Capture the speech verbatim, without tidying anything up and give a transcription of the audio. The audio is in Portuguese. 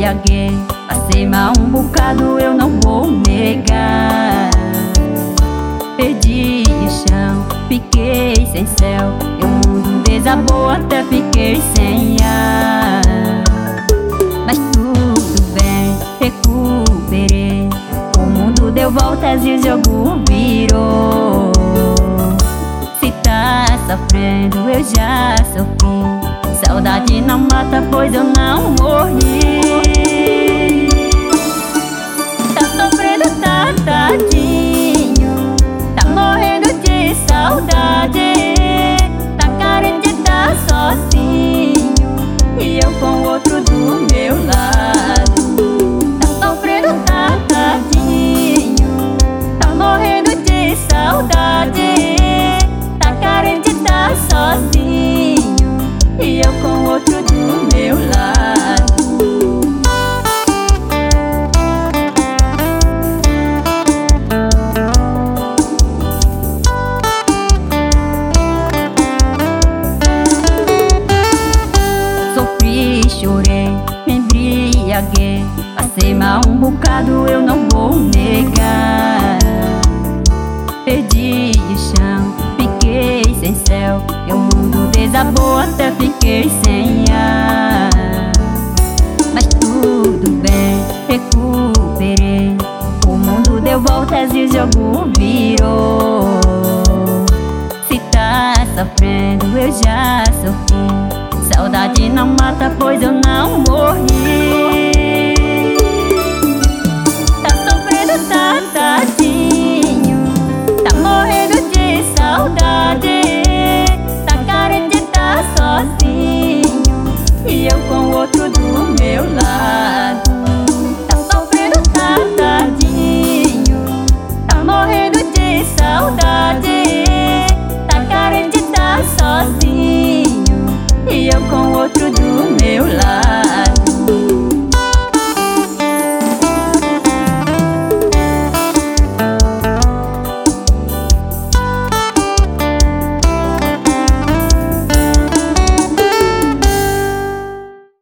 embriaguei, passei mal um bocado, eu não vou negar. Perdi o chão, fiquei sem céu, e o mundo desabou, até fiquei sem ar. Mas tudo bem, recuperei, o mundo deu voltas e o jogo virou. Se tá sofrendo, eu já sofri, saudade não mata, pois eu não morri. Tá sofrendo, tá tadinho, tá morrendo de saudade, tá carente, tá sozinho, e eu com outro do meu lado. Tá sofrendo, tá tadinho, tá morrendo de saudade, tá carente, tá sozinho, e eu com outro do meu lado. Sofri, chorei, me embriaguei, passei mal um bocado, eu não vou negar. Perdi o chão, fiquei sem céu, e o mundo desabou, até fiquei sem ar. Mas tudo bem, recuperei, o mundo deu voltas e o jogo virou. Se tá sofrendo, eu já sofri, saudade não mata, pois eu não morri. Tá sofrendo, tá tadinho, tá morrendo de saudade, tá carente, tá sozinho, e eu com outro do meu lado. Tá sofrendo, tá tadinho, tá morrendo de saudade, tá carente, tá sozinho, e eu com outro do meu lado.